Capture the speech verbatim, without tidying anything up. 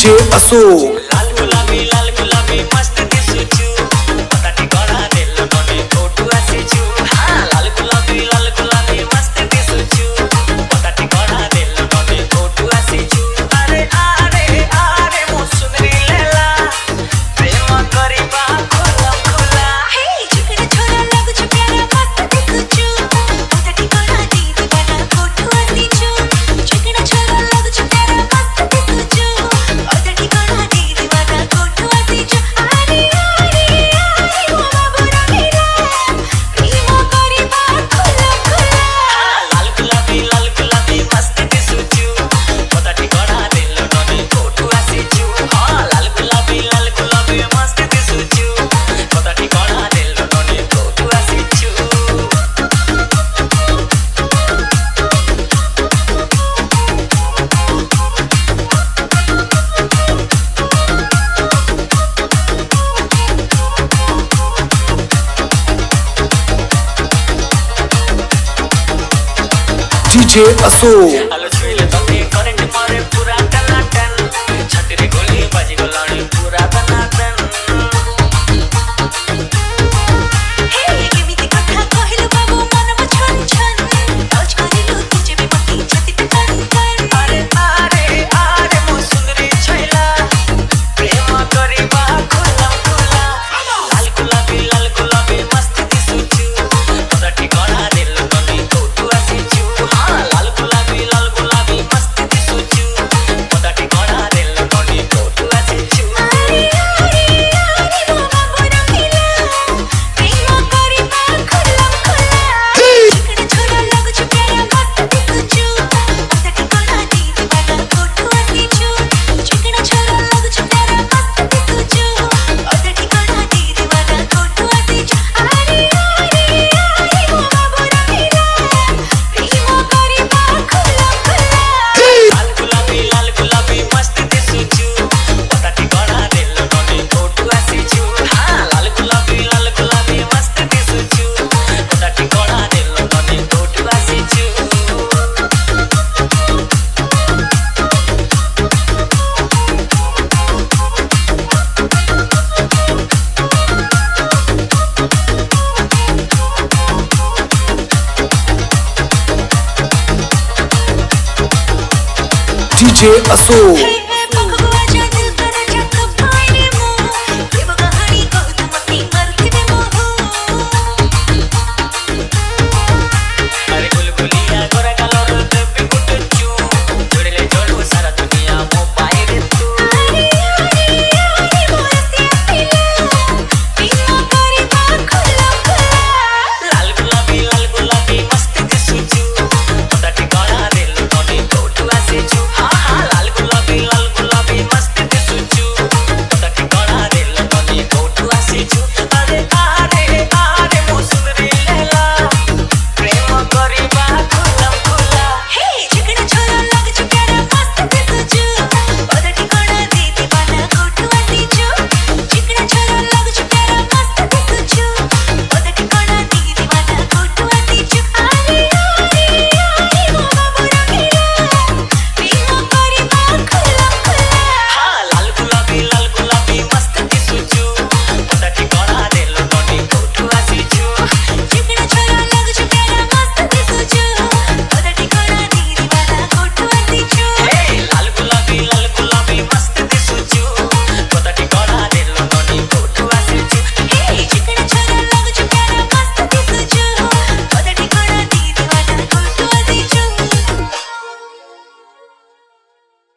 DJ Ashok लाल गुलाबी लाल गुलाबी मस्त दिसुचू पताटी गळा देल्लो नोनी फोटो आसीचू हां लाल गुलाबी लाल गुलाबी मस्त दिसुचू पताटी गळा देल्लो नोनी फोटो आसीचू अरे अरे अरे मो सुंदरी लेला प्रेम करिबा खोला खोला हे चिकना छोरा लागुचु प्यारा मस्त दिसुचु पताटी गळा दी दीवाना फोटो आसीचु चिकना छोरा लागुचु प्यारा मस्त दिसुचु पताटी गळा दी दीवाना फोटो आसीचु अरे अरे अरे ओ बाबू रंगीला प्रेम करिबा खोला खोला लाल गुलाबी लाल गुलाबी मस्त दिसुचू पताटी गळा देल्लो नोनी फोटो आसीचू हां लाल गुलाबी लाल गुलाबी मस्त दिसुचू पताटी गळा देल्लो नोनी फोटो आसीचू डीजे अशोक आलो छुईले तोते करेंट मारे पूरा टनाटन छातीरे गोली बाजी गलाणी पूरा टनाटन हे केमिति कथा कहिलु बाबू मनम छन छन टच करिलु तुझे भी मती छाती पे टन टन अरे अरे अरे मो सुंदरी छैला प्रेम करिबा खोला खोला लाल गुलाबी लाल गुलाबी मस्त दिसुचू पताटी गळा देल्लो नोनी फोटो आसीचू हां लाल गुलाबी लाल गुलाबी मस्त दिसुचू पताटी गळा देल्लो नोनी फोटो आसीचू अरे अरे अरे ओ बाबू रंगीला प्रेम करिबा खोला खोला चिकना छोरा लागुचु प्यारा मस्त दिसुचु पताटी गळा दी दीवाना फोटो आसीचु चिकना छोरा लागुचु प्यारा मस्त दिसुचु पताटी गळा दी दीवाना फोटो आसीचु अरे अरे अरे ओ बाबू रंगीला प्रेम करिबा खोला खोला लाल गुलाबी लाल गुलाबी मस्त दिसुचू पताटी गळा देल्लो नोनी फोटो आसीचू हां लाल गुलाबी लाल गुलाबी मस्त दिसुचू पताटी गळा देल्लो नोनी फोटो आसीचू डीजे अशोक